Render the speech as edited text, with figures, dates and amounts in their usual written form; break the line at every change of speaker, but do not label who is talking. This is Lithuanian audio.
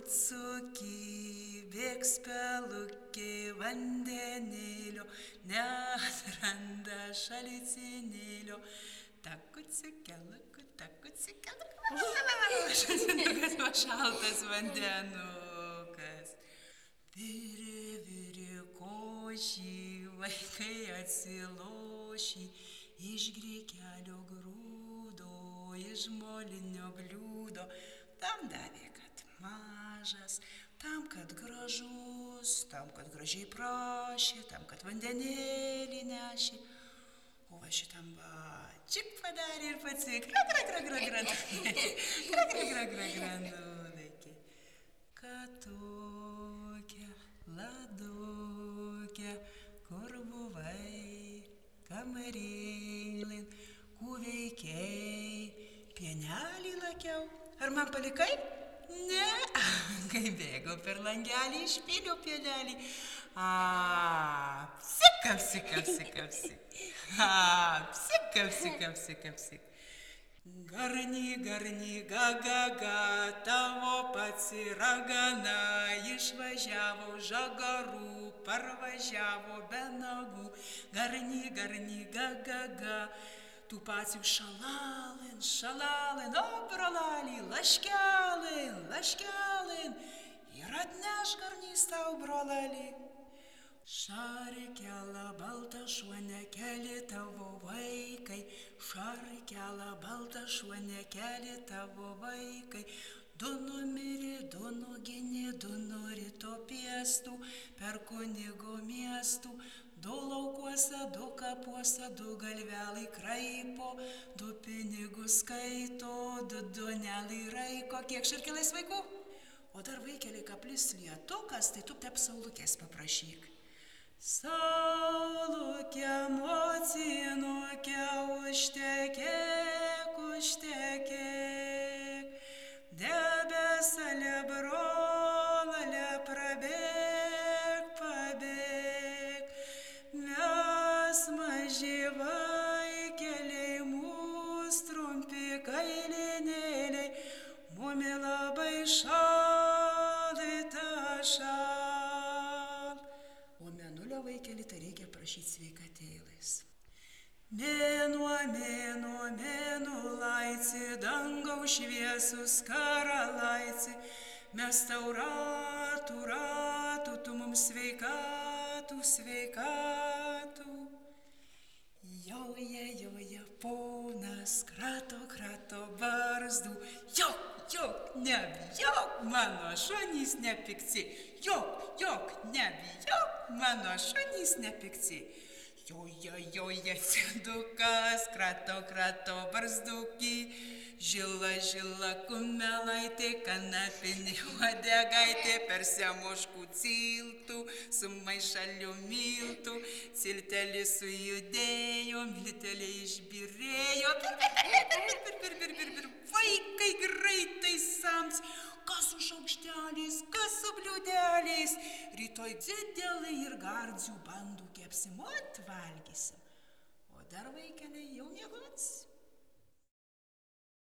cuki, bėgs pelukė vandenėlio, neatranda šalicinėlio. Takucikeluk, šaltinukas, šaltas vandenukas. Viri, viri košį, vaikai atsilošį, iš griekelio grūdo, iš molinio bliūdo. Tam davė, kad mažas, tam, kad gražus, tam, kad gražiai prašė, tam, kad vandenėlį nešė. O va šitam va, čik padarė ir pats, nuleikė. Katuke, laduke, kur buvai, kamarėlin, ku veikei, pienelį lakiau. Ar man palikai? Ne, kai bėgau per langelį, išpyliau pienelį. Psik. Garny, ga, tavo pats ragana, išvažiavo žagarų, parvažiavo be nagų. Garny, ga. Tu pats jau šalalin, o brolali, laškelin, ir atneš garnys tau, brolali. Šarkelą baltą šuonekeli tavo vaikai, šarkelą baltą šuonekeli tavo vaikai. Du numirė, du nuginė, du nurito piestų, per kunigo miestų. Du laukuose, du kapuose, du galvelai kraipo, du pinigus skaito, du duonelai raiko. Kiek šarkelais vaikų? O dar vaikeliai kaplis lietukas, tai tu tep saulukės paprašyk. Saulukė, mocinukė, užtekėk, debesalė, brolale, pabėk, mes maži vaikeliai, mūs trumpi kailinėliai, mumi labai šalita. O mėnulio vaikelį tai reikia prašyti sveikatėlais. Mėnulaici, dangaus šviesus karalaici, mes tau ratų, tu mums sveikatų. Joja, ponas, krato barzdų, jok, nebijok, mano šunys nepikti, jok, nebijok, mano šunys nepikti. Joja, sedukas, krato barzdukį, žila kumelaitė, kanapinė uodegaitė, per semoškų ciltų, su maišaliu miltų, ciltelis sujudėjo, miltelė išbirėjo, vaikai greitai sams, kas su šaukšteliais, kas su bliūdeliais, rytoj dzidelai ir gardžių bandų kepsim, ot valgysim, o dar vaikeliai jau miegots.